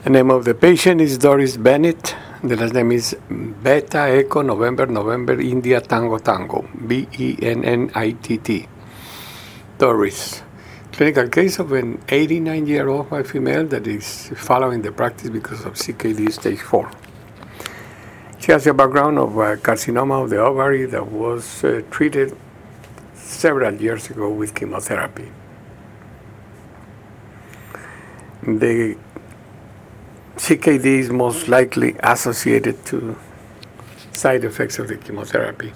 The name of the patient is Doris Bennett. The last name is Beta Echo November November India Tango Tango, Bennitt. Doris. Clinical case of an 89-year-old white female that is following the practice because of CKD stage 4. She has a background of carcinoma of the ovary that was treated several years ago with chemotherapy. The CKD is most likely associated to side effects of the chemotherapy.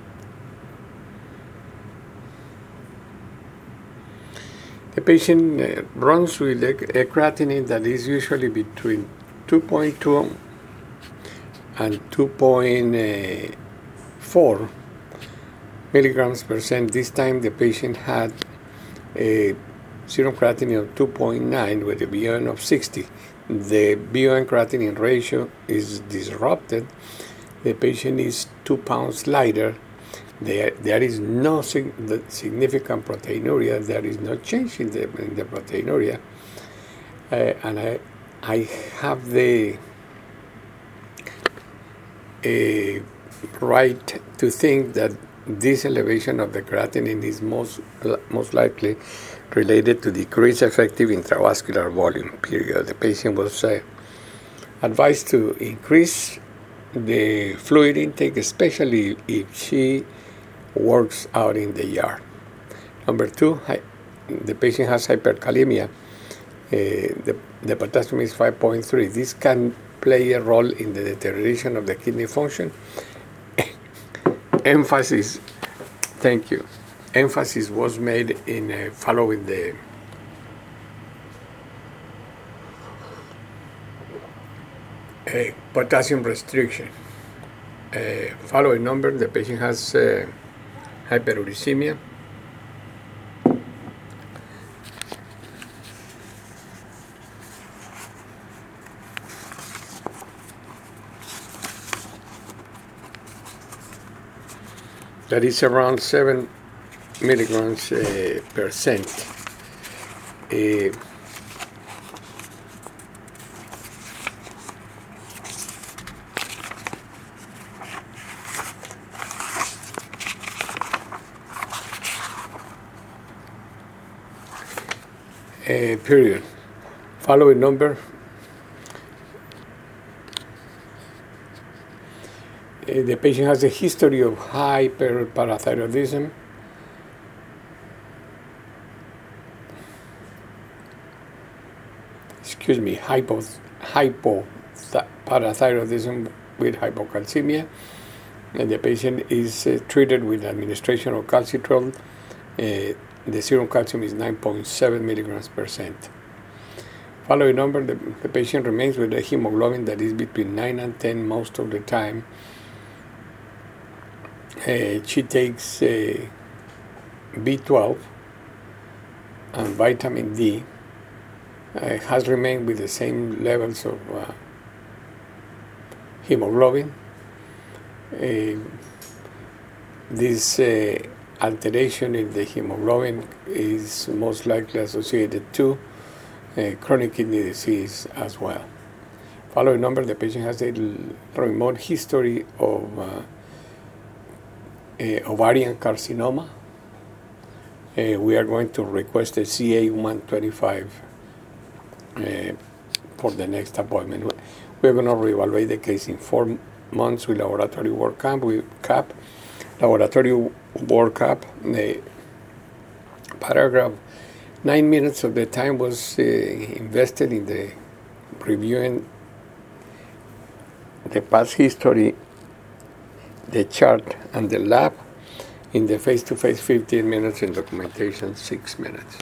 The patient runs with a creatinine that is usually between 2.2 and 2.4 milligrams percent. This time the patient had a serum creatinine of 2.9 with a BUN of 60. The BUN creatinine ratio is disrupted. The patient is 2 pounds lighter. There is no significant proteinuria. There is no change in the proteinuria. And I have the right to think that this elevation of the creatinine is most likely related to decreased effective intravascular volume, period. The patient was advised to increase the fluid intake, especially if she works out in the yard. Number 2, the patient has hyperkalemia. The potassium is 5.3. This can play a role in the deterioration of the kidney function. Emphasis was made in following the potassium restriction. Following number, the patient has hyperuricemia. That is around 7 milligrams percent. Period. Following number. The patient has a history of hyperparathyroidism. Hypoparathyroidism with hypocalcemia. And the patient is treated with administration of calcitrol. The serum calcium is 9.7 milligrams percent. Following number, the patient remains with a hemoglobin that is between 9 and 10 most of the time. She takes B12 and vitamin D. Has remained with the same levels of hemoglobin. This alteration in the hemoglobin is most likely associated to chronic kidney disease as well. Following number, the patient has a remote history of ovarian carcinoma. We are going to request a CA-125 for the next appointment. We're going to reevaluate the case in 4 months with laboratory workup. Laboratory workup, the paragraph 9 minutes of the time was invested in the reviewing the past history, the chart, and the lab. In the face-to-face, 15 minutes. In documentation, 6 minutes.